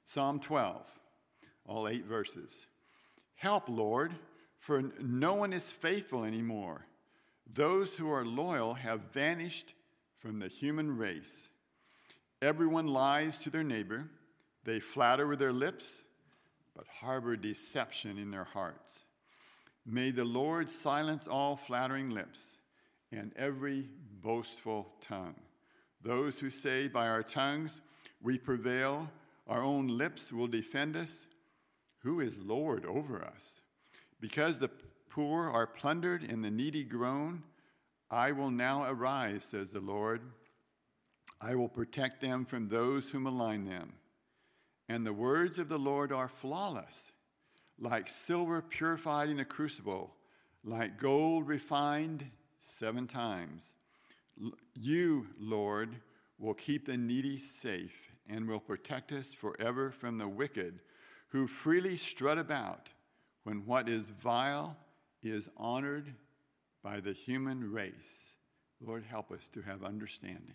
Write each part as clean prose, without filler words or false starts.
Psalm 12, all 8 verses. Help, Lord, for no one is faithful anymore. Those who are loyal have vanished from the human race. Everyone lies to their neighbor. They flatter with their lips, but harbor deception in their hearts. May the Lord silence all flattering lips and every boastful tongue. Those who say by our tongues we prevail, our own lips will defend us. Who is Lord over us? Because the poor are plundered and the needy groan, I will now arise, says the Lord. I will protect them from those who malign them. And the words of the Lord are flawless, like silver purified in a crucible, like gold refined 7 times. You, Lord, will keep the needy safe and will protect us forever from the wicked who freely strut about when what is vile is honored by the human race. Lord, help us to have understanding.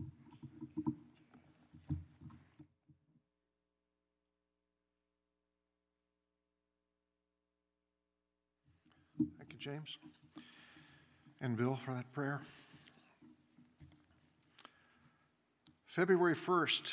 Thank you, James and Bill, for that prayer. February 1st,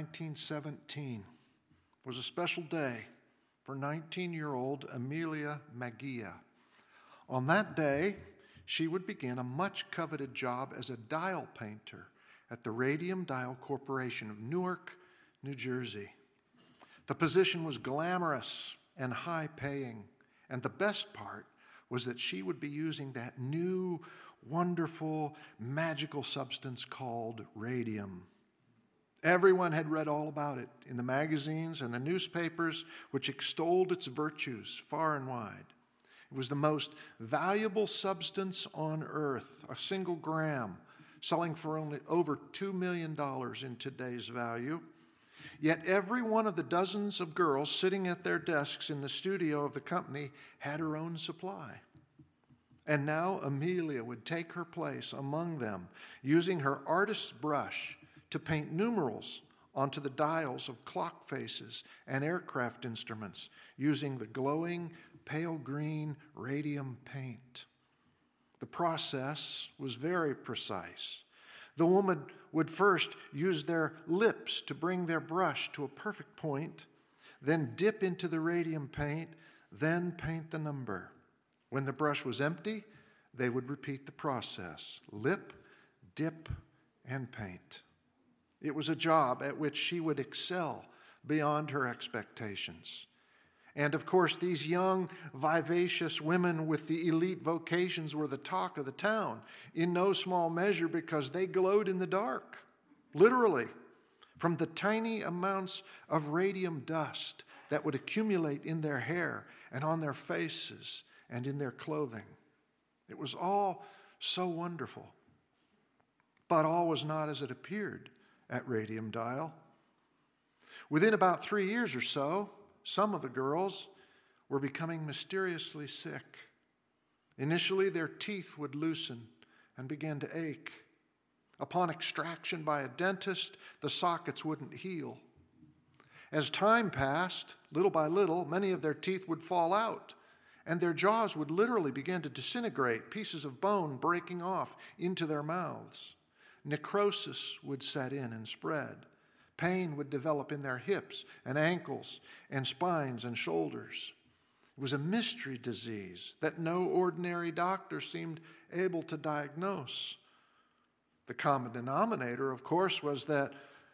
1917 was a special day for 19-year-old Amelia Magia. On that day, she would begin a much-coveted job as a dial painter at the Radium Dial Corporation of Newark, New Jersey. The position was glamorous and high-paying, and the best part was that she would be using that new, wonderful, magical substance called radium. Everyone had read all about it in the magazines and the newspapers, which extolled its virtues far and wide. It was the most valuable substance on earth, a single gram, selling for only over $2 million in today's value. Yet every one of the dozens of girls sitting at their desks in the studio of the company had her own supply. And now Amelia would take her place among them, using her artist's brush to paint numerals onto the dials of clock faces and aircraft instruments, using the glowing pale green radium paint. The process was very precise. The woman would first use their lips to bring their brush to a perfect point, then dip into the radium paint, then paint the number. When the brush was empty, they would repeat the process: lip, dip, and paint. It was a job at which she would excel beyond her expectations. And of course, these young, vivacious women with the elite vocations were the talk of the town, in no small measure because they glowed in the dark, literally, from the tiny amounts of radium dust that would accumulate in their hair and on their faces and in their clothing. It was all so wonderful. But all was not as it appeared at Radium Dial. Within about 3 years or so, some of the girls were becoming mysteriously sick. Initially, their teeth would loosen and begin to ache. Upon extraction by a dentist, the sockets wouldn't heal. As time passed, little by little, many of their teeth would fall out, and their jaws would literally begin to disintegrate, pieces of bone breaking off into their mouths. Necrosis would set in and spread. Pain would develop in their hips and ankles and spines and shoulders. It was a mystery disease that no ordinary doctor seemed able to diagnose. The common denominator, of course, was that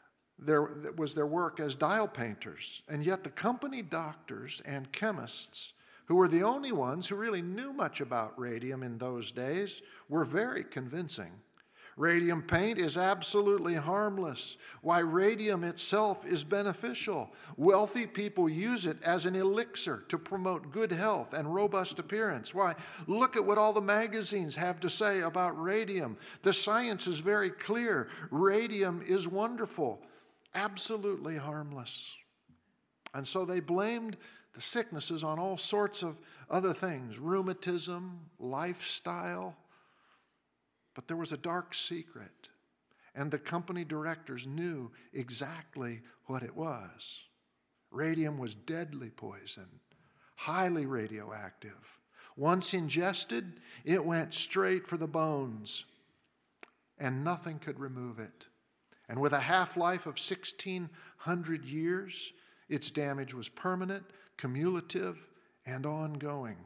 their work as dial painters, and yet the company doctors and chemists, who were the only ones who really knew much about radium in those days, were very convincing. Radium paint is absolutely harmless. Why, radium itself is beneficial. Wealthy people use it as an elixir to promote good health and robust appearance. Why, look at what all the magazines have to say about radium. The science is very clear. Radium is wonderful, absolutely harmless. And so they blamed the sicknesses on all sorts of other things: rheumatism, lifestyle. But there was a dark secret, and the company directors knew exactly what it was. Radium was deadly poison, highly radioactive. Once ingested, it went straight for the bones, and nothing could remove it. And with a half-life of 1,600 years, its damage was permanent, cumulative, and ongoing.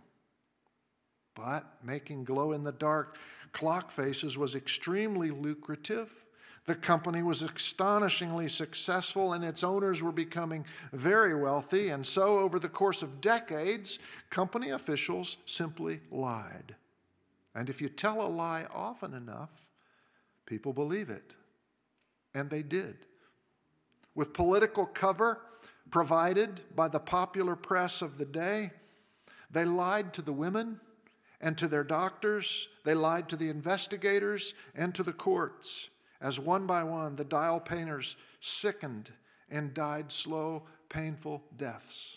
But making glow-in-the-dark clock faces was extremely lucrative. The company was astonishingly successful, and its owners were becoming very wealthy. And so, over the course of decades, company officials simply lied. And if you tell a lie often enough, people believe it. And they did. With political cover provided by the popular press of the day, they lied to the women and to their doctors. They lied to the investigators and to the courts, as one by one the dial painters sickened and died slow, painful deaths.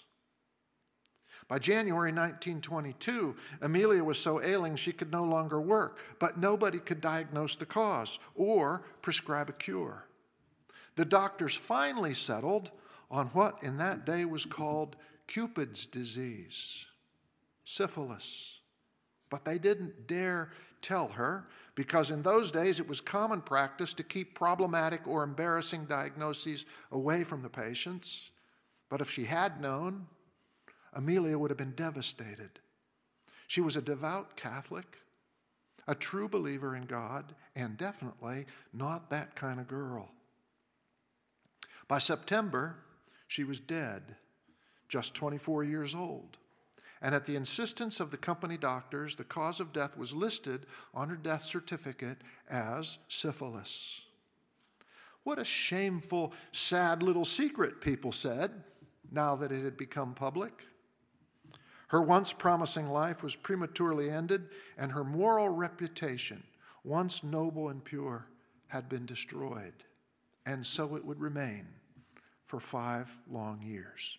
By January 1922, Amelia was so ailing she could no longer work, but nobody could diagnose the cause or prescribe a cure. The doctors finally settled on what in that day was called Cupid's disease, syphilis. But they didn't dare tell her, because in those days it was common practice to keep problematic or embarrassing diagnoses away from the patients. But if she had known, Amelia would have been devastated. She was a devout Catholic, a true believer in God, and definitely not that kind of girl. By September, she was dead, just 24 years old. And at the insistence of the company doctors, the cause of death was listed on her death certificate as syphilis. What a shameful, sad little secret, people said, now that it had become public. Her once promising life was prematurely ended, and her moral reputation, once noble and pure, had been destroyed. And so it would remain for 5 long years.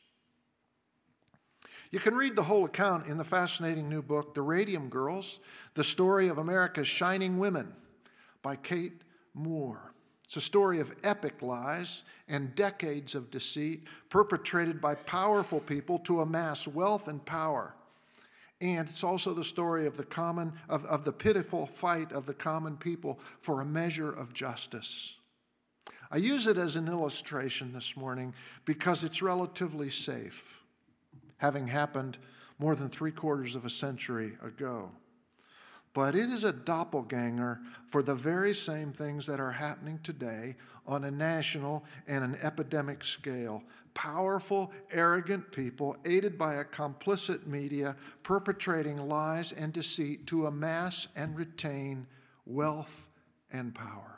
You can read the whole account in the fascinating new book, The Radium Girls, The Story of America's Shining Women, by Kate Moore. It's a story of epic lies and decades of deceit perpetrated by powerful people to amass wealth and power. And it's also the story of the pitiful fight of the common people for a measure of justice. I use it as an illustration this morning because it's relatively safe, having happened more than 3/4 of a century ago. But it is a doppelganger for the very same things that are happening today on a national and an epidemic scale. Powerful, arrogant people, aided by a complicit media, perpetrating lies and deceit to amass and retain wealth and power.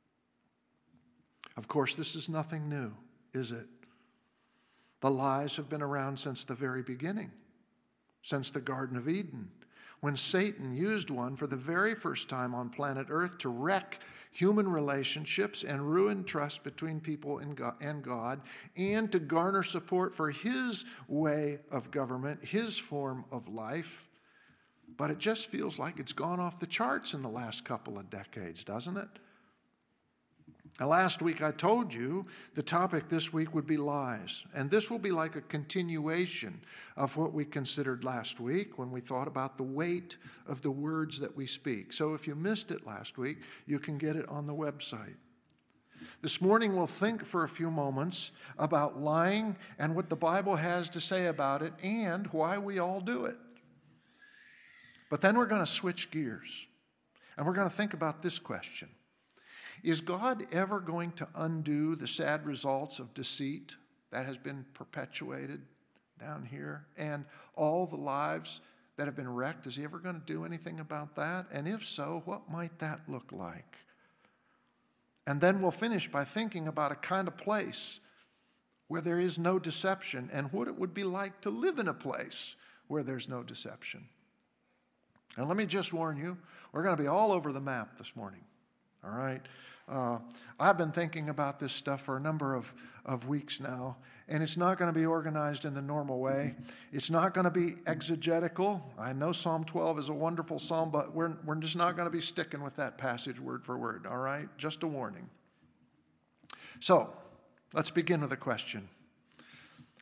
Of course, this is nothing new, is it? The lies have been around since the very beginning, since the Garden of Eden, when Satan used one for the very first time on planet Earth to wreck human relationships and ruin trust between people and God, and to garner support for his way of government, his form of life. But it just feels like it's gone off the charts in the last couple of decades, doesn't it? Now, last week I told you the topic this week would be lies. And this will be like a continuation of what we considered last week when we thought about the weight of the words that we speak. So if you missed it last week, you can get it on the website. This morning we'll think for a few moments about lying and what the Bible has to say about it and why we all do it. But then we're going to switch gears. And we're going to think about this question. Is God ever going to undo the sad results of deceit that has been perpetuated down here and all the lives that have been wrecked? Is he ever going to do anything about that? And if so, what might that look like? And then we'll finish by thinking about a kind of place where there is no deception and what it would be like to live in a place where there's no deception. And let me just warn you, we're going to be all over the map this morning. All right? I've been thinking about this stuff for a number of weeks now, and it's not going to be organized in the normal way. It's not going to be exegetical. I know Psalm 12 is a wonderful psalm, but we're just not going to be sticking with that passage word for word, all right? Just a warning. So, let's begin with a question.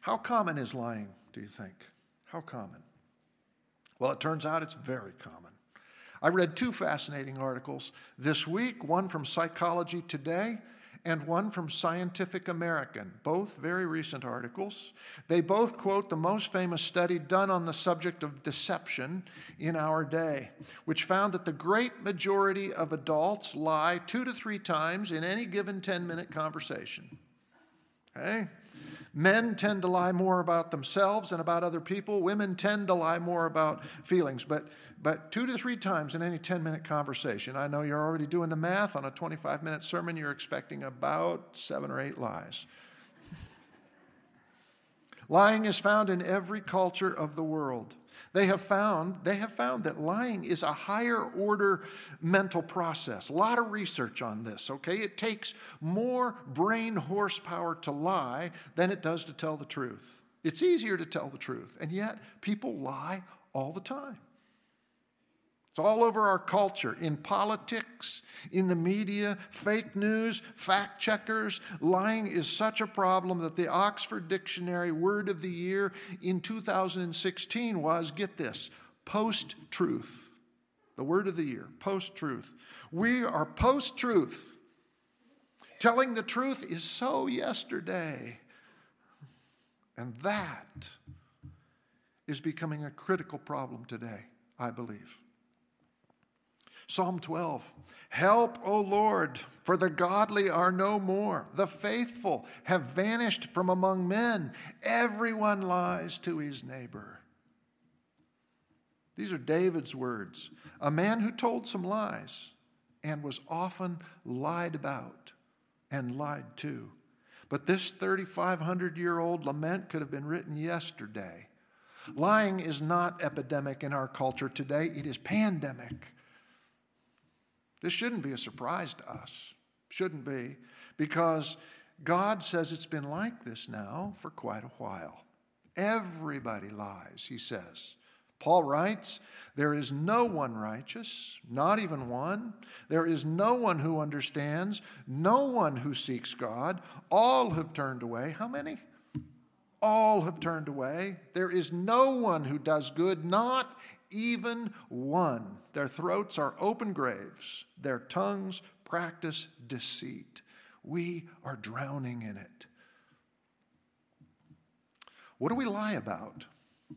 How common is lying, do you think? How common? Well, it turns out it's very common. I read two fascinating articles this week, one from Psychology Today and one from Scientific American, both very recent articles. They both quote the most famous study done on the subject of deception in our day, which found that the great majority of adults lie 2 to 3 times in any given 10-minute conversation. Okay? Men tend to lie more about themselves and about other people. Women tend to lie more about feelings. But 2 to 3 times in any 10-minute conversation. I know you're already doing the math. On a 25-minute sermon, you're expecting about 7 or 8 lies. Lying is found in every culture of the world. They have found that lying is a higher order mental process. A lot of research on this, okay? It takes more brain horsepower to lie than it does to tell the truth. It's easier to tell the truth, and yet people lie all the time. It's all over our culture, in politics, in the media, fake news, fact checkers. Lying is such a problem that the Oxford Dictionary word of the year in 2016 was, get this, post-truth. The word of the year, post-truth. We are post-truth. Telling the truth is so yesterday. And that is becoming a critical problem today, I believe. Psalm 12, help, O Lord, for the godly are no more. The faithful have vanished from among men. Everyone lies to his neighbor. These are David's words, a man who told some lies and was often lied about and lied to. But this 3,500-year-old lament could have been written yesterday. Lying is not epidemic in our culture today. It is pandemic. This shouldn't be a surprise to us. Shouldn't be, because God says it's been like this now for quite a while. Everybody lies, he says. Paul writes, there is no one righteous, not even one. There is no one who understands, no one who seeks God. All have turned away. How many? All have turned away. There is no one who does good, not even one. Their throats are open graves. Their tongues practice deceit. We are drowning in it. What do we lie about?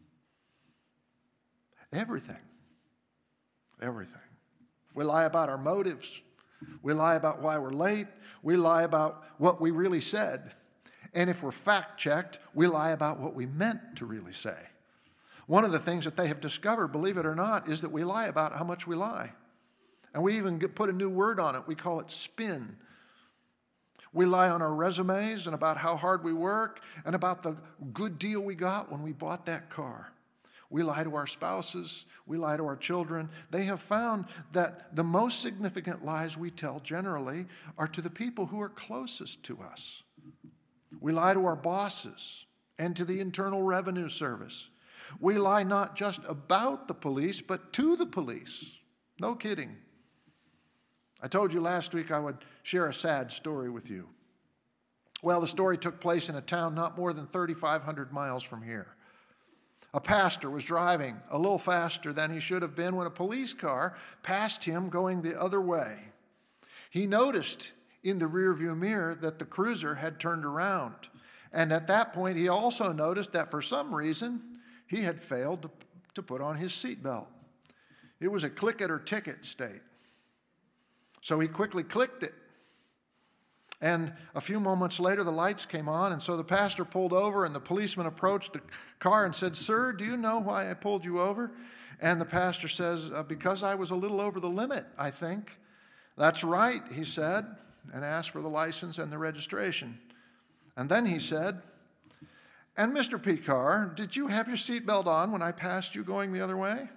Everything. Everything. We lie about our motives. We lie about why we're late. We lie about what we really said. And if we're fact-checked, we lie about what we meant to really say. One of the things that they have discovered, believe it or not, is that we lie about how much we lie. And we even put a new word on it. We call it spin. We lie on our resumes and about how hard we work and about the good deal we got when we bought that car. We lie to our spouses. We lie to our children. They have found that the most significant lies we tell generally are to the people who are closest to us. We lie to our bosses and to the Internal Revenue Service. We lie not just about the police, but to the police. No kidding. I told you last week I would share a sad story with you. Well, the story took place in a town not more than 3,500 miles from here. A pastor was driving a little faster than he should have been when a police car passed him going the other way. He noticed in the rearview mirror that the cruiser had turned around. And at that point, he also noticed that for some reason, he had failed to put on his seatbelt. It was a click it or ticket state. So he quickly clicked it. And a few moments later, the lights came on, and so the pastor pulled over, and the policeman approached the car and said, "Sir, do you know why I pulled you over?" And the pastor says, "Because I was a little over the limit, I think." "That's right," he said, and asked for the license and the registration. And then he said, "And Mr. Picard, did you have your seatbelt on when I passed you going the other way?"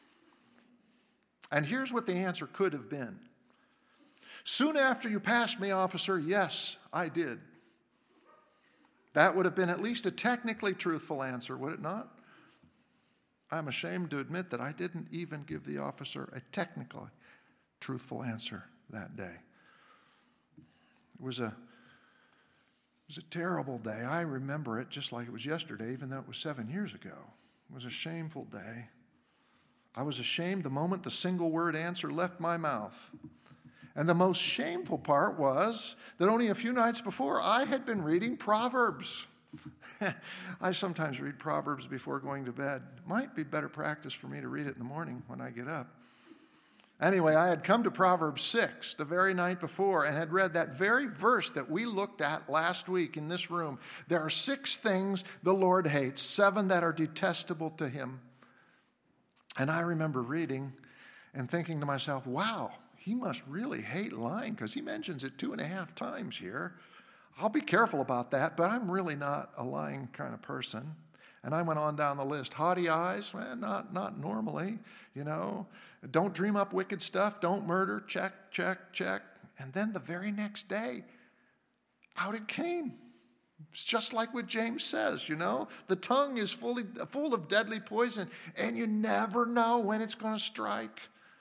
And here's what the answer could have been. "Soon after you passed me, officer, yes, I did." That would have been at least a technically truthful answer, would it not? I'm ashamed to admit that I didn't even give the officer a technically truthful answer that day. It was a It was a terrible day. I remember it just like it was yesterday, even though it was 7 years ago. It was a shameful day. I was ashamed the moment the single word answer left my mouth. And the most shameful part was that only a few nights before, I had been reading Proverbs. I sometimes read Proverbs before going to bed. Might be better practice for me to read it in the morning when I get up. Anyway, I had come to Proverbs 6 the very night before and had read that very verse that we looked at last week in this room. There are 6 things the Lord hates, 7 that are detestable to him. And I remember reading and thinking to myself, wow, he must really hate lying because he mentions it 2.5 times here. I'll be careful about that, but I'm really not a lying kind of person. And I went on down the list. Haughty eyes, well, not normally, you know. Don't dream up wicked stuff. Don't murder. Check. And then the very next day, out it came. It's just like what James says, you know. The tongue is full of deadly poison, and you never know when it's going to strike.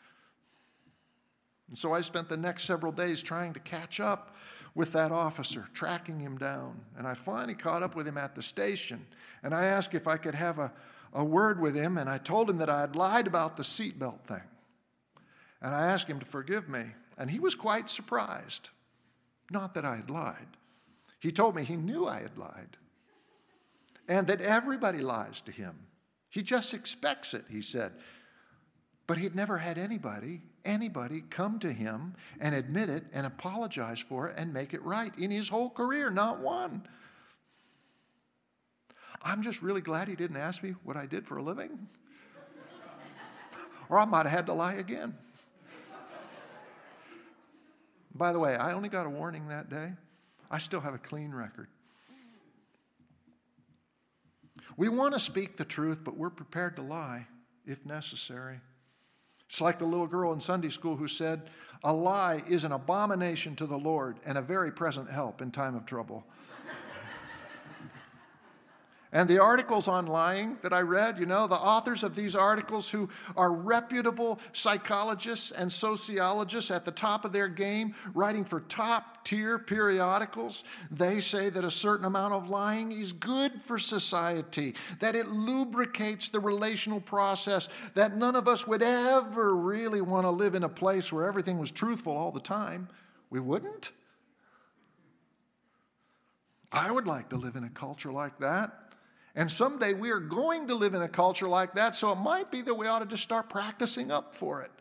And so I spent the next several days trying to catch up with that officer, tracking him down. And I finally caught up with him at the station. And I asked if I could have a word with him, and I told him that I had lied about the seatbelt thing. And I asked him to forgive me, and he was quite surprised. Not that I had lied. He told me he knew I had lied, and that everybody lies to him. He just expects it, he said. But he'd never had anybody come to him and admit it and apologize for it and make it right in his whole career, not one. I'm just really glad he didn't ask me what I did for a living. Or I might have had to lie again. By the way, I only got a warning that day. I still have a clean record. We want to speak the truth, but we're prepared to lie if necessary. It's like the little girl in Sunday school who said, "A lie is an abomination to the Lord and a very present help in time of trouble." And the articles on lying that I read, you know, the authors of these articles who are reputable psychologists and sociologists at the top of their game, writing for top-tier periodicals, they say that a certain amount of lying is good for society, that it lubricates the relational process, that none of us would ever really want to live in a place where everything was truthful all the time. We wouldn't. I would like to live in a culture like that. And someday we are going to live in a culture like that, so it might be that we ought to just start practicing up for it.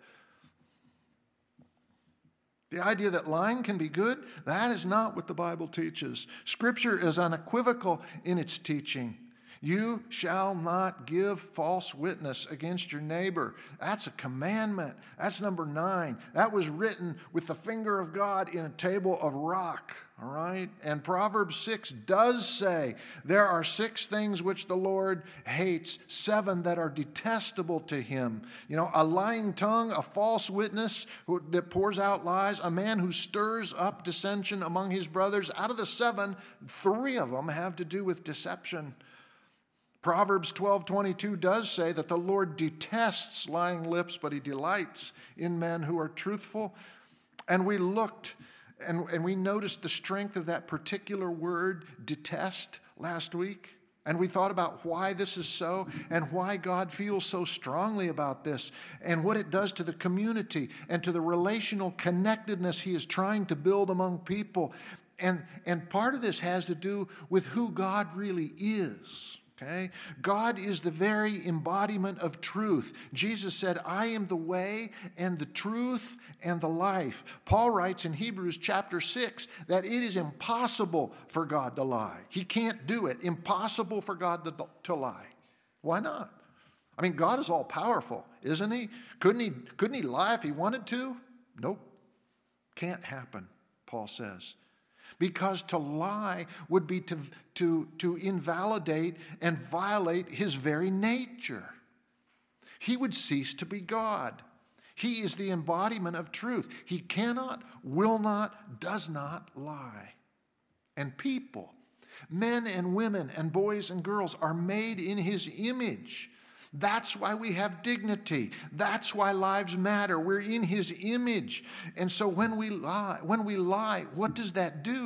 The idea that lying can be good, that is not what the Bible teaches. Scripture is unequivocal in its teaching. You shall not give false witness against your neighbor. That's a commandment. That's number 9. That was written with the finger of God in a table of rock. All right? And Proverbs 6 does say there are 6 things which the Lord hates, 7 that are detestable to him. You know, a lying tongue, a false witness that pours out lies, a man who stirs up dissension among his brothers. Out of the 7, 3 of them have to do with deception. Proverbs 12:22 does say that the Lord detests lying lips, but he delights in men who are truthful. And we looked and we noticed the strength of that particular word, detest, last week. And we thought about why this is so and why God feels so strongly about this and what it does to the community and to the relational connectedness he is trying to build among people. And part of this has to do with who God really is. Okay? God is the very embodiment of truth. Jesus said, "I am the way and the truth and the life." Paul writes in Hebrews chapter 6 that it is impossible for God to lie. He can't do it. Impossible for God to lie. Why not? I mean, God is all powerful, isn't he? Couldn't he lie if he wanted to? Nope. Can't happen, Paul says. Because to lie would be to invalidate and violate his very nature. He would cease to be God. He is the embodiment of truth. He cannot, will not, does not lie. And people, men and women and boys and girls, are made in his image. That's why we have dignity. That's why lives matter. We're in his image. And so when we lie, what does that do?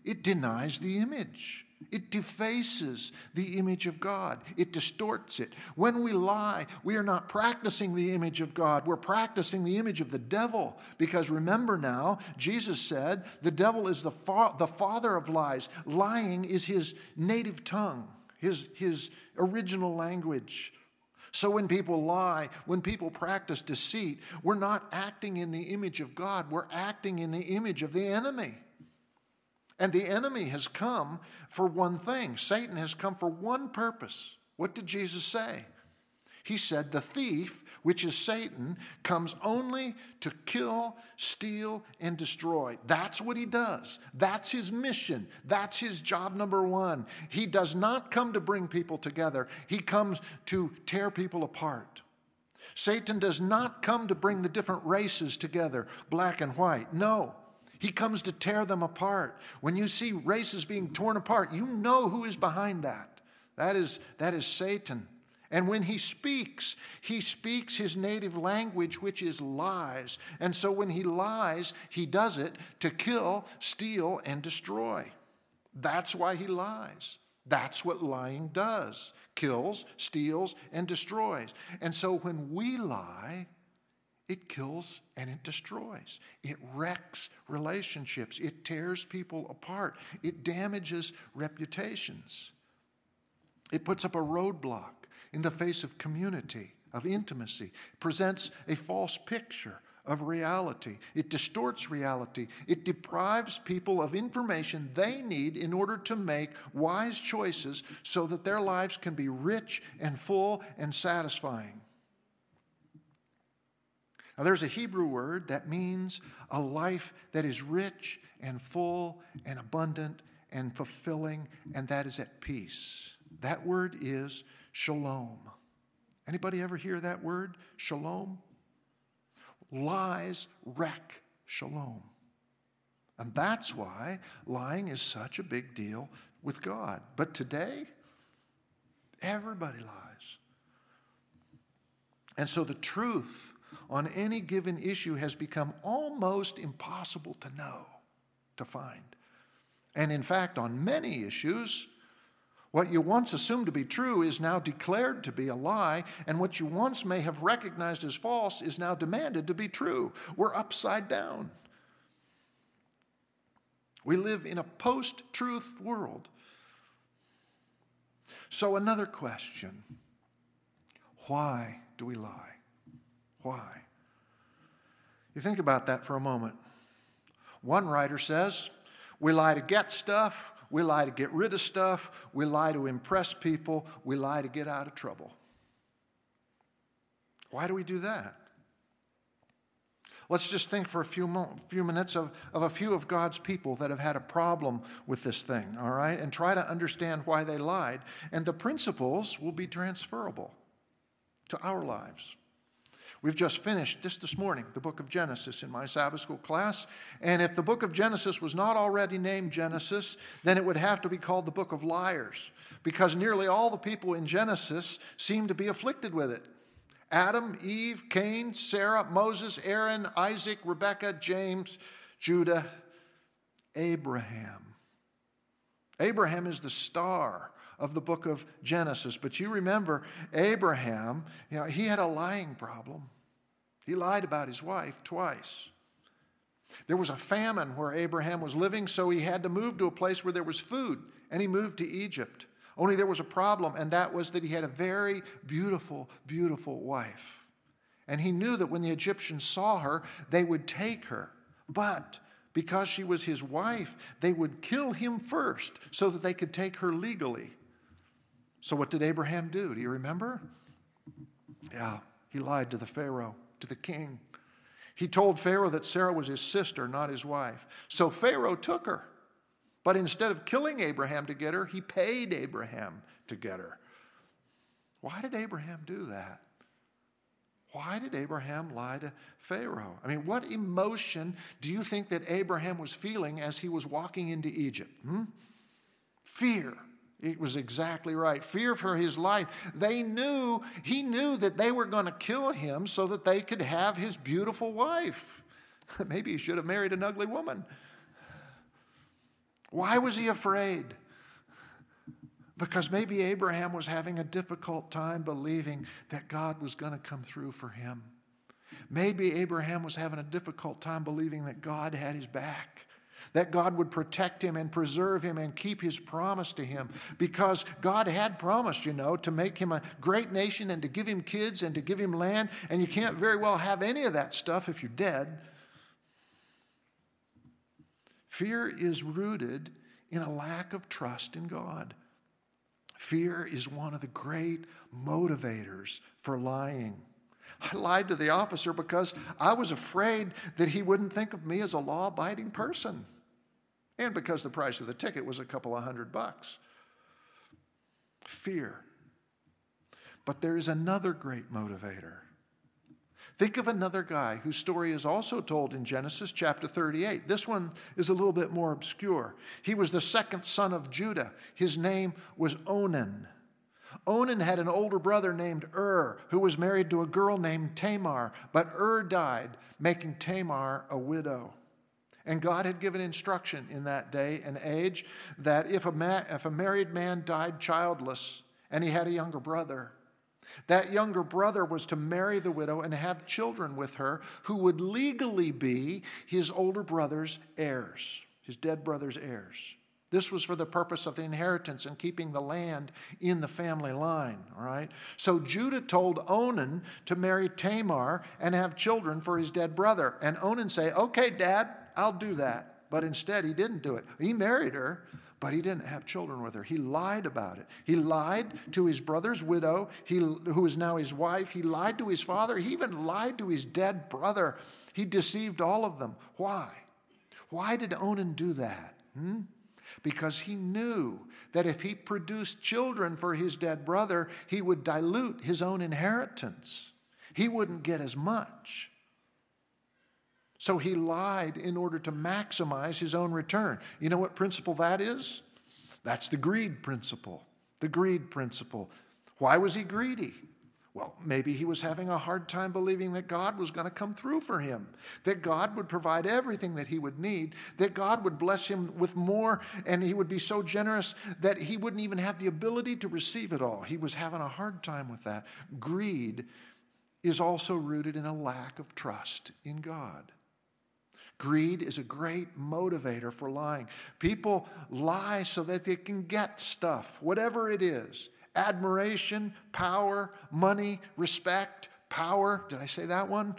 it denies the image. It defaces the image of God. It distorts it. When we lie, we are not practicing the image of God. We're practicing the image of the devil. Because remember now, Jesus said the devil is the father of lies. Lying is his native tongue, his original language. So when people lie, when people practice deceit, we're not acting in the image of God. We're acting in the image of the enemy. And the enemy has come for one thing. Satan has come for one purpose. What did Jesus say? He said, the thief, which is Satan, comes only to kill, steal, and destroy. That's what he does. That's his mission. That's his job number one. He does not come to bring people together. He comes to tear people apart. Satan does not come to bring the different races together, black and white. No. He comes to tear them apart. When you see races being torn apart, you know who is behind that. That is Satan. And when he speaks his native language, which is lies. And so when he lies, he does it to kill, steal, and destroy. That's why he lies. That's what lying does. Kills, steals, and destroys. And so when we lie, it kills and it destroys. It wrecks relationships. It tears people apart. It damages reputations. It puts up a roadblock in the face of community, of intimacy. It presents a false picture of reality. It distorts reality. It deprives people of information they need in order to make wise choices so that their lives can be rich and full and satisfying. Now, there's a Hebrew word that means a life that is rich and full and abundant and fulfilling, and that is at peace. That word is shalom. Anybody ever hear that word, shalom? Lies wreck shalom. And that's why lying is such a big deal with God. But today, everybody lies. And so the truth on any given issue has become almost impossible to know, to find. And in fact, on many issues, what you once assumed to be true is now declared to be a lie, and what you once may have recognized as false is now demanded to be true. We're upside down. We live in a post-truth world. So another question, why do we lie? Why? You think about that for a moment. One writer says, we lie to get stuff, we lie to get rid of stuff, we lie to impress people, we lie to get out of trouble. Why do we do that? Let's just think for a few minutes of a few of God's people that have had a problem with this thing, all right? And try to understand why they lied. And the principles will be transferable to our lives. We've just finished, just this morning, the book of Genesis in my Sabbath school class. And if the book of Genesis was not already named Genesis, then it would have to be called the book of liars, because nearly all the people in Genesis seem to be afflicted with it. Adam, Eve, Cain, Sarah, Moses, Aaron, Isaac, Rebekah, James, Judah, Abraham. Abraham is the star of the book of Genesis. But you remember Abraham, he had a lying problem. He lied about his wife twice. There was a famine where Abraham was living, so he had to move to a place where there was food, and he moved to Egypt. Only there was a problem, and that was that he had a very beautiful, beautiful wife. And he knew that when the Egyptians saw her, they would take her. But because she was his wife, they would kill him first so that they could take her legally. So what did Abraham do? Do you remember? Yeah, he lied to the Pharaoh, to the king. He told Pharaoh that Sarah was his sister, not his wife. So Pharaoh took her. But instead of killing Abraham to get her, he paid Abraham to get her. Why did Abraham do that? Why did Abraham lie to Pharaoh? I mean, what emotion do you think that Abraham was feeling as he was walking into Egypt? Fear. It was exactly right. Fear for his life. He knew that they were going to kill him so that they could have his beautiful wife. Maybe he should have married an ugly woman. Why was he afraid? Because maybe Abraham was having a difficult time believing that God was going to come through for him. Maybe Abraham was having a difficult time believing that God had his back, that God would protect him and preserve him and keep his promise to him, because God had promised, to make him a great nation and to give him kids and to give him land, and you can't very well have any of that stuff if you're dead. Fear is rooted in a lack of trust in God. Fear is one of the great motivators for lying. I lied to the officer because I was afraid that he wouldn't think of me as a law-abiding person, and because the price of the ticket was a couple of $100. Fear. But there is another great motivator. Think of another guy whose story is also told in Genesis chapter 38. This one is a little bit more obscure. He was the second son of Judah. His name was Onan. Onan had an older brother named who was married to a girl named Tamar, but died, making Tamar a widow. And God had given instruction in that day and age that if a married man died childless and he had a younger brother, that younger brother was to marry the widow and have children with her who would legally be his older brother's heirs, his dead brother's heirs. This was for the purpose of the inheritance and keeping the land in the family line, all right? So Judah told Onan to marry Tamar and have children for his dead brother. And Onan said, "Okay, Dad, I'll do that." But instead, he didn't do it. He married her, but he didn't have children with her. He lied about it. He lied to his brother's widow, who is now his wife. He lied to his father. He even lied to his dead brother. He deceived all of them. Why? Why did Onan do that? Because he knew that if he produced children for his dead brother, he would dilute his own inheritance. He wouldn't get as much. So he lied in order to maximize his own return. You know what principle that is? That's the greed principle. The greed principle. Why was he greedy? Well, maybe he was having a hard time believing that God was going to come through for him, that God would provide everything that he would need, that God would bless him with more, and he would be so generous that he wouldn't even have the ability to receive it all. He was having a hard time with that. Greed is also rooted in a lack of trust in God. Greed is a great motivator for lying. People lie so that they can get stuff, whatever it is. Admiration, power, money, respect, power. Did I say that one?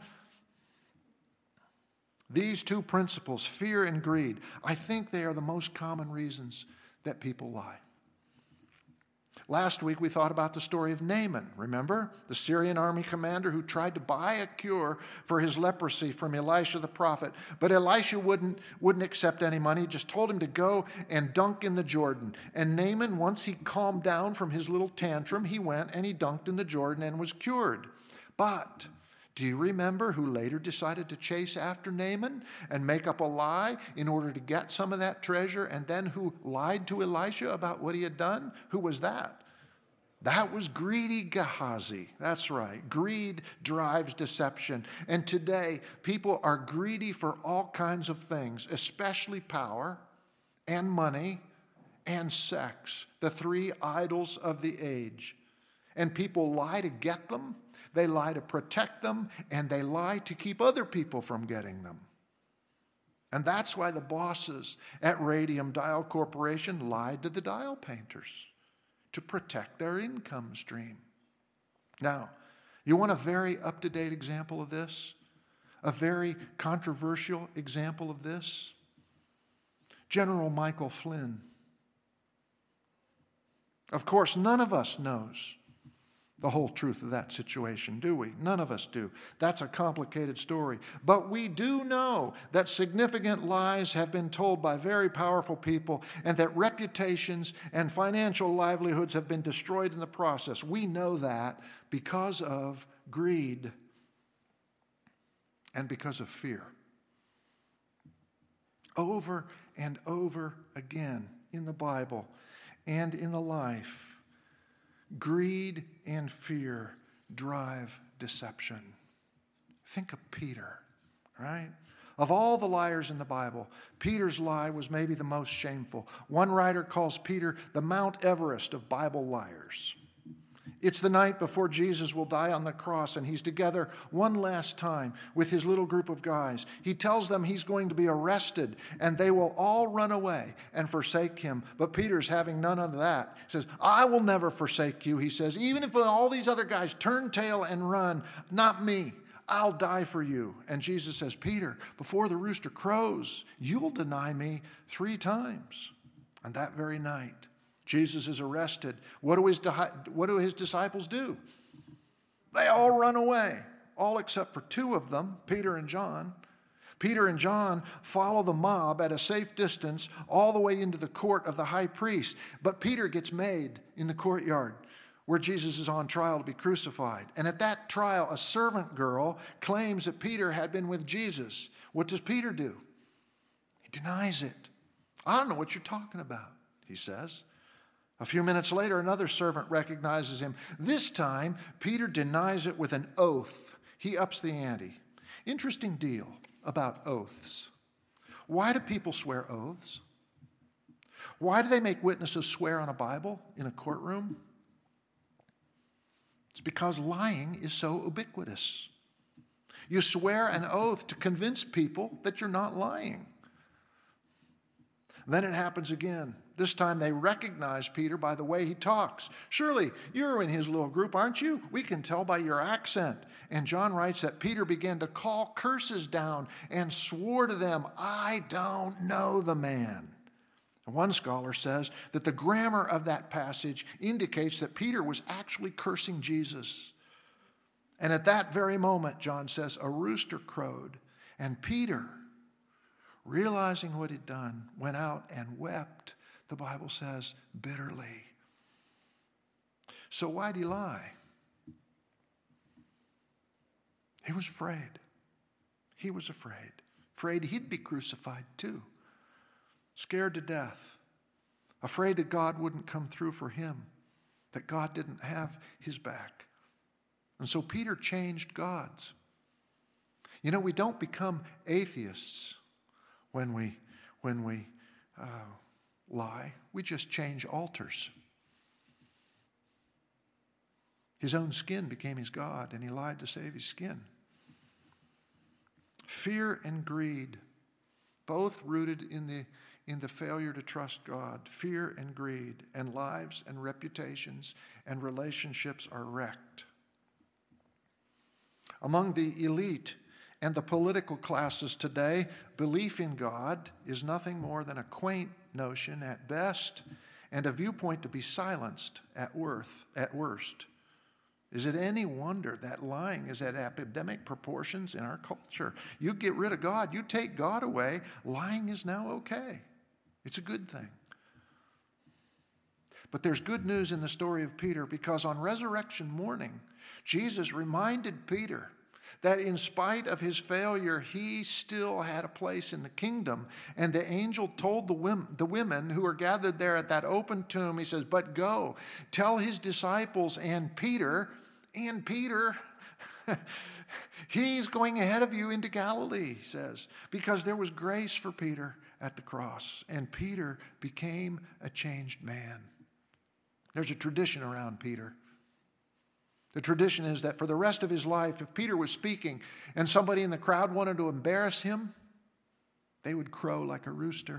These two principles, fear and greed, I think they are the most common reasons that people lie. Last week we thought about the story of Naaman, remember? The Syrian army commander who tried to buy a cure for his leprosy from Elisha the prophet. But Elisha wouldn't accept any money, just told him to go and dunk in the Jordan. And Naaman, once he calmed down from his little tantrum, he went and he dunked in the Jordan and was cured. But do you remember who later decided to chase after Naaman and make up a lie in order to get some of that treasure, and then who lied to Elisha about what he had done? Who was that? That was greedy Gehazi. That's right. Greed drives deception. And today, people are greedy for all kinds of things, especially power and money and sex, the three idols of the age. And people lie to get them. They lie to protect them, and they lie to keep other people from getting them. And that's why the bosses at Radium Dial Corporation lied to the dial painters to protect their income stream. Now, you want a very up-to-date example of this? A very controversial example of this? General Michael Flynn. Of course, none of us knows the whole truth of that situation, do we? None of us do. That's a complicated story. But we do know that significant lies have been told by very powerful people, and that reputations and financial livelihoods have been destroyed in the process. We know that because of greed and because of fear. Over and over again in the Bible and in the life, greed and fear drive deception. Think of Peter, right? Of all the liars in the Bible, Peter's lie was maybe the most shameful. One writer calls Peter the Mount Everest of Bible liars. It's the night before Jesus will die on the cross, and he's together one last time with his little group of guys. He tells them he's going to be arrested, and they will all run away and forsake him. But Peter's having none of that. He says, I will never forsake you, he says. Even if all these other guys turn tail and run, not me. I'll die for you. And Jesus says, Peter, before the rooster crows, you'll deny me 3 times. And that very night, Jesus is arrested. What do his disciples do? They all run away, all except for 2 of them, Peter and John. Peter and John follow the mob at a safe distance all the way into the court of the high priest. But Peter gets made in the courtyard where Jesus is on trial to be crucified. And at that trial, a servant girl claims that Peter had been with Jesus. What does Peter do? He denies it. I don't know what you're talking about, he says. A few minutes later, another servant recognizes him. This time, Peter denies it with an oath. He ups the ante. Interesting deal about oaths. Why do people swear oaths? Why do they make witnesses swear on a Bible in a courtroom? It's because lying is so ubiquitous. You swear an oath to convince people that you're not lying. Then it happens again. This time they recognize Peter by the way he talks. Surely, you're in his little group, aren't you? We can tell by your accent. And John writes that Peter began to call curses down and swore to them, I don't know the man. One scholar says that the grammar of that passage indicates that Peter was actually cursing Jesus. And at that very moment, John says, a rooster crowed. And Peter, realizing what he'd done, went out and wept, the Bible says, bitterly. So why'd he lie? He was afraid. He was afraid. Afraid he'd be crucified too. Scared to death, afraid that God wouldn't come through for him, that God didn't have his back. And so Peter changed gods. You know, we don't become atheists when we lie. We just change altars. His own skin became his God, and he lied to save his skin. Fear and greed, both rooted in the failure to trust God. Fear and greed, and lives and reputations and relationships are wrecked. Among the elite and the political classes today, belief in God is nothing more than a quaint notion at best and a viewpoint to be silenced at worst. Is it any wonder that lying is at epidemic proportions in our culture? You get rid of God, you take God away, lying is now okay. It's a good thing. But there's good news in the story of Peter, because on resurrection morning, Jesus reminded Peter that in spite of his failure, he still had a place in the kingdom. And the angel told the women who were gathered there at that open tomb, he says, but go, tell his disciples and Peter, he's going ahead of you into Galilee, he says, because there was grace for Peter at the cross, and Peter became a changed man. There's a tradition around Peter. The tradition is that for the rest of his life, if Peter was speaking and somebody in the crowd wanted to embarrass him, they would crow like a rooster.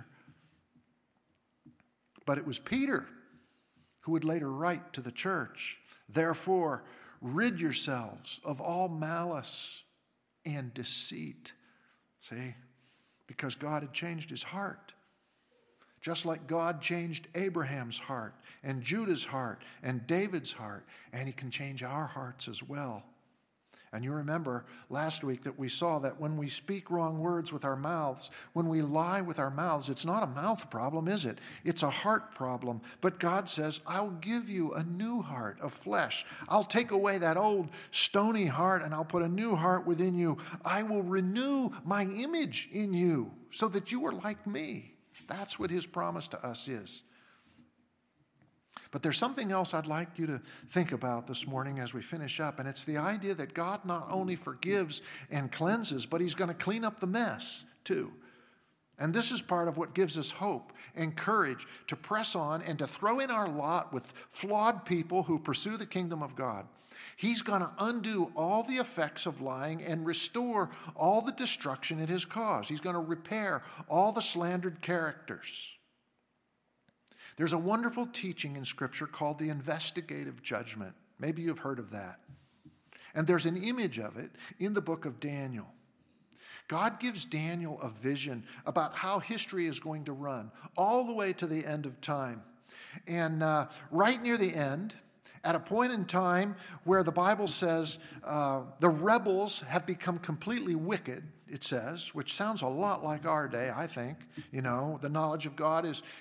But it was Peter who would later write to the church, therefore, rid yourselves of all malice and deceit. See? Because God had changed his heart. Just like God changed Abraham's heart and Judah's heart and David's heart, and he can change our hearts as well. And you remember last week that we saw that when we speak wrong words with our mouths, when we lie with our mouths, it's not a mouth problem, is it? It's a heart problem. But God says, I'll give you a new heart of flesh. I'll take away that old stony heart and I'll put a new heart within you. I will renew my image in you so that you are like me. That's what his promise to us is. But there's something else I'd like you to think about this morning as we finish up, and it's the idea that God not only forgives and cleanses, but he's going to clean up the mess. too. And this is part of what gives us hope and courage to press on and to throw in our lot with flawed people who pursue the kingdom of God. He's going to undo all the effects of lying and restore all the destruction it has caused. He's going to repair all the slandered characters. There's a wonderful teaching in Scripture called the investigative judgment. Maybe you've heard of that. And there's an image of it in the book of Daniel. God gives Daniel a vision about how history is going to run all the way to the end of time. And right near the end, at a point in time where the Bible says the rebels have become completely wicked, it says, which sounds a lot like our day, I think. You know, the knowledge of God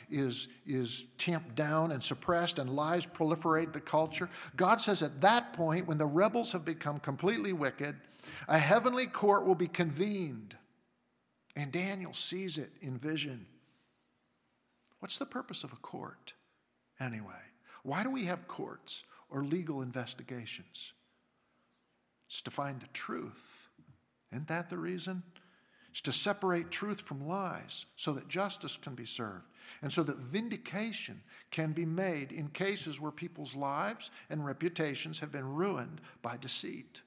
is tamped down and suppressed, and lies proliferate the culture. God says at that point, when the rebels have become completely wicked, a heavenly court will be convened. And Daniel sees it in vision. What's the purpose of a court anyway? Why do we have courts or legal investigations? It's to find the truth. Isn't that the reason? It's to separate truth from lies so that justice can be served and so that vindication can be made in cases where people's lives and reputations have been ruined by deceit.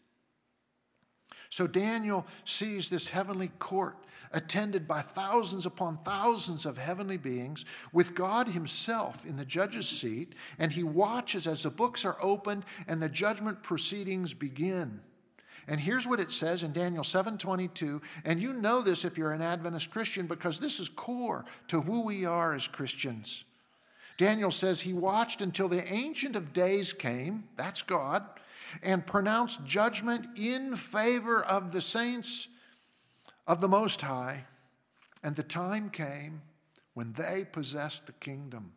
So Daniel sees this heavenly court attended by thousands upon thousands of heavenly beings with God himself in the judge's seat, and he watches as the books are opened and the judgment proceedings begin. And here's what it says in Daniel 7:22, and you know this if you're an Adventist Christian because this is core to who we are as Christians. Daniel says he watched until the Ancient of Days came, that's God, and pronounced judgment in favor of the saints of the Most High, and the time came when they possessed the kingdom.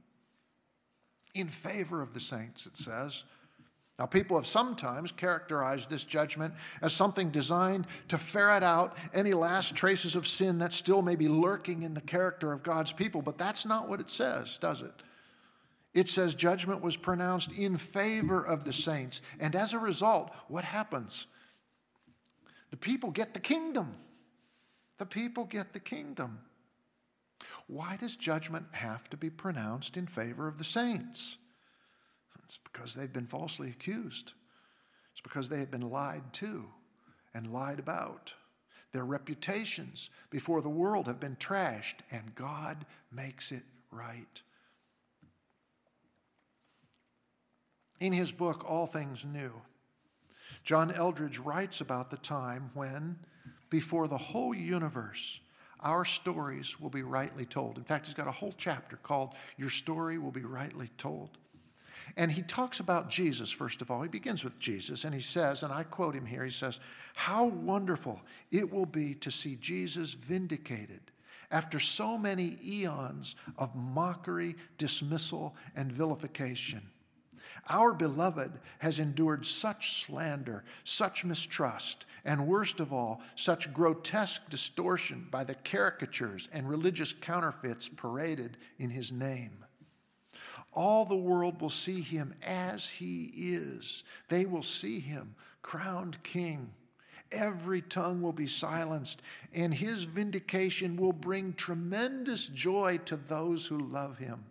In favor of the saints, it says. Now, people have sometimes characterized this judgment as something designed to ferret out any last traces of sin that still may be lurking in the character of God's people, but that's not what it says, does it? It says judgment was pronounced in favor of the saints. And as a result, what happens? The people get the kingdom. The people get the kingdom. Why does judgment have to be pronounced in favor of the saints? It's because they've been falsely accused. It's because they have been lied to and lied about. Their reputations before the world have been trashed, and God makes it right. In his book, All Things New, John Eldredge writes about the time when, before the whole universe, our stories will be rightly told. In fact, he's got a whole chapter called Your Story Will Be Rightly Told. And he talks about Jesus, first of all. He begins with Jesus, and he says, and I quote him here, he says, "How wonderful it will be to see Jesus vindicated after so many eons of mockery, dismissal, and vilification. Our beloved has endured such slander, such mistrust, and worst of all, such grotesque distortion by the caricatures and religious counterfeits paraded in his name. All the world will see him as he is. They will see him crowned king. Every tongue will be silenced, and his vindication will bring tremendous joy to those who love him.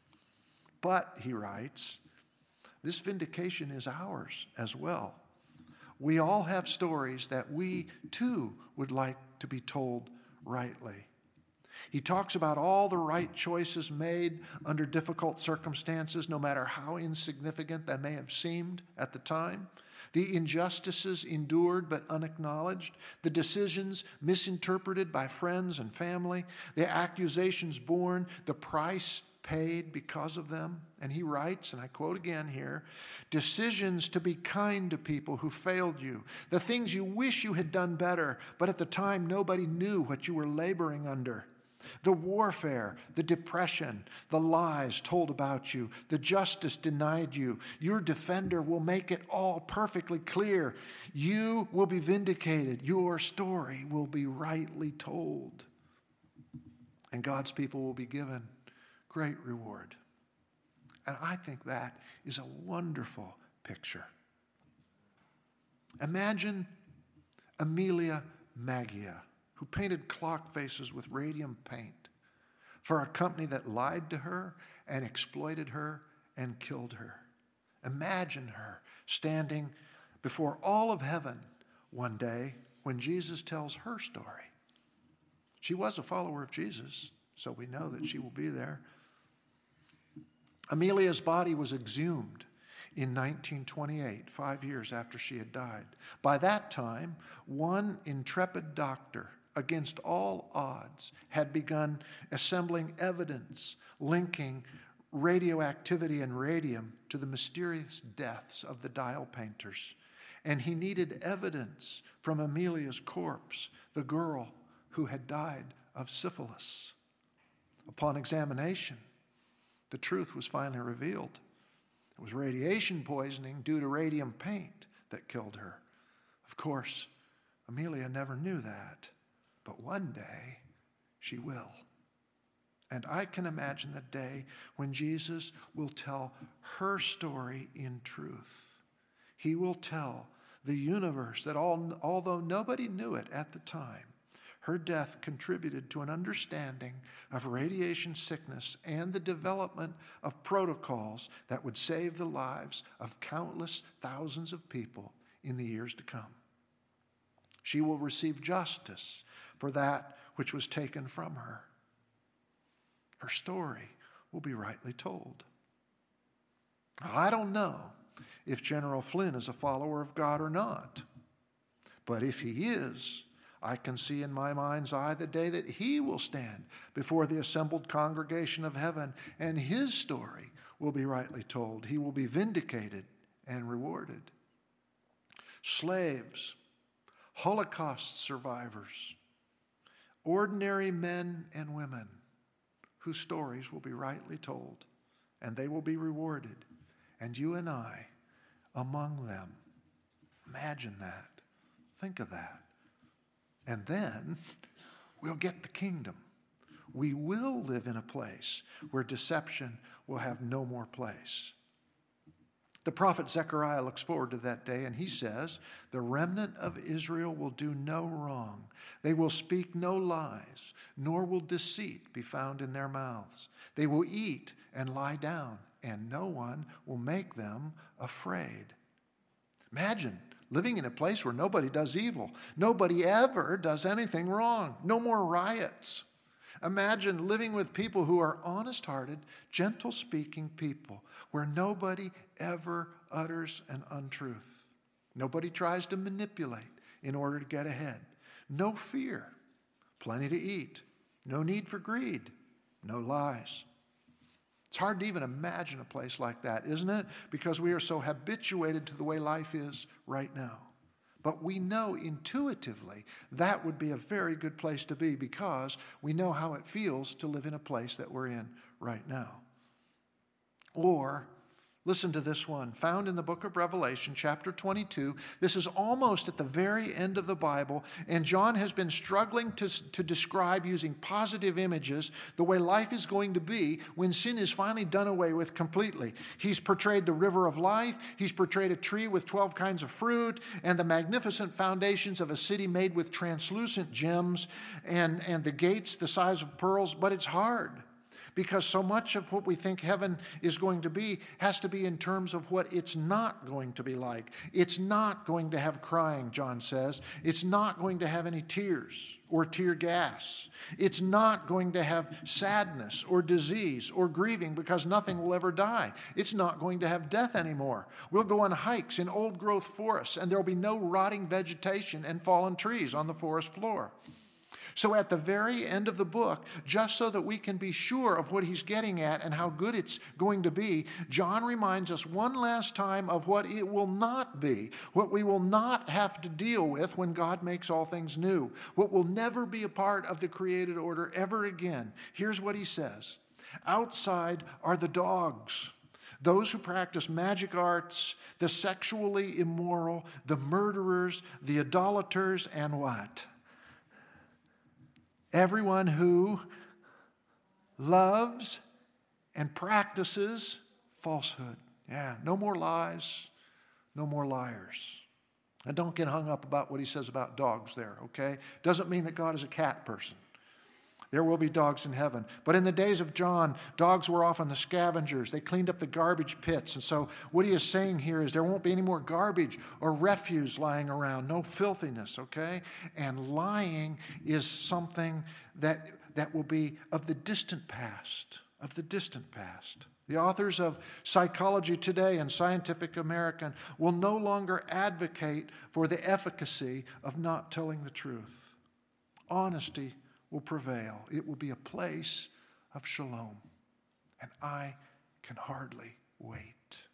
But," he writes, "this vindication is ours as well. We all have stories that we too would like to be told rightly." He talks about all the right choices made under difficult circumstances, no matter how insignificant they may have seemed at the time, the injustices endured but unacknowledged, the decisions misinterpreted by friends and family, the accusations borne, the price paid because of them. And he writes, and I quote again here, "Decisions to be kind to people who failed you, the things you wish you had done better, but at the time nobody knew what you were laboring under. The warfare, the depression, the lies told about you, the justice denied you. Your defender will make it all perfectly clear. You will be vindicated. Your story will be rightly told. And God's people will be given great reward." And I think that is a wonderful picture. Imagine Amelia Maggia who painted clock faces with radium paint for a company that lied to her and exploited her and killed her. Imagine her standing before all of heaven one day when Jesus tells her story. She was a follower of Jesus, so we know that she will be there. Amelia's body was exhumed in 1928, 5 years after she had died. By that time, one intrepid doctor, against all odds, had begun assembling evidence linking radioactivity and radium to the mysterious deaths of the dial painters. And he needed evidence from Amelia's corpse, the girl who had died of syphilis. Upon examination, the truth was finally revealed. It was radiation poisoning due to radium paint that killed her. Of course, Amelia never knew that, but one day she will. And I can imagine the day when Jesus will tell her story in truth. He will tell the universe that although nobody knew it at the time, her death contributed to an understanding of radiation sickness and the development of protocols that would save the lives of countless thousands of people in the years to come. She will receive justice for that which was taken from her. Her story will be rightly told. I don't know if General Flynn is a follower of God or not, but if he is, I can see in my mind's eye the day that he will stand before the assembled congregation of heaven, and his story will be rightly told. He will be vindicated and rewarded. Slaves, Holocaust survivors, ordinary men and women whose stories will be rightly told, and they will be rewarded, and you and I among them. Imagine that. Think of that. And then we'll get the kingdom. We will live in a place where deception will have no more place. The prophet Zechariah looks forward to that day, and he says, the remnant of Israel will do no wrong. They will speak no lies, nor will deceit be found in their mouths. They will eat and lie down, and no one will make them afraid. Imagine living in a place where nobody does evil. Nobody ever does anything wrong. No more riots. Imagine living with people who are honest-hearted, gentle-speaking people, where nobody ever utters an untruth. Nobody tries to manipulate in order to get ahead. No fear, plenty to eat, no need for greed, no lies. It's hard to even imagine a place like that, isn't it? Because we are so habituated to the way life is right now. But we know intuitively that would be a very good place to be because we know how it feels to live in a place that we're in right now. Or, listen to this one, found in the book of Revelation, chapter 22. This is almost at the very end of the Bible, and John has been struggling to describe using positive images the way life is going to be when sin is finally done away with completely. He's portrayed the river of life, he's portrayed a tree with 12 kinds of fruit, and the magnificent foundations of a city made with translucent gems, and the gates the size of pearls, but it's hard. Because so much of what we think heaven is going to be has to be in terms of what it's not going to be like. It's not going to have crying, John says. It's not going to have any tears or tear gas. It's not going to have sadness or disease or grieving because nothing will ever die. It's not going to have death anymore. We'll go on hikes in old-growth forests, and there will be no rotting vegetation and fallen trees on the forest floor. So at the very end of the book, just so that we can be sure of what he's getting at and how good it's going to be, John reminds us one last time of what it will not be, what we will not have to deal with when God makes all things new, what will never be a part of the created order ever again. Here's what he says. Outside are the dogs, those who practice magic arts, the sexually immoral, the murderers, the idolaters, and what? Everyone who loves and practices falsehood. Yeah, no more lies, no more liars. And don't get hung up about what he says about dogs there, okay? Doesn't mean that God is a cat person. There will be dogs in heaven. But in the days of John, dogs were often the scavengers. They cleaned up the garbage pits. And so what he is saying here is there won't be any more garbage or refuse lying around, no filthiness, okay? And lying is something that will be of the distant past, The authors of Psychology Today and Scientific American will no longer advocate for the efficacy of not telling the truth. Honesty will prevail. It will be a place of shalom. And I can hardly wait.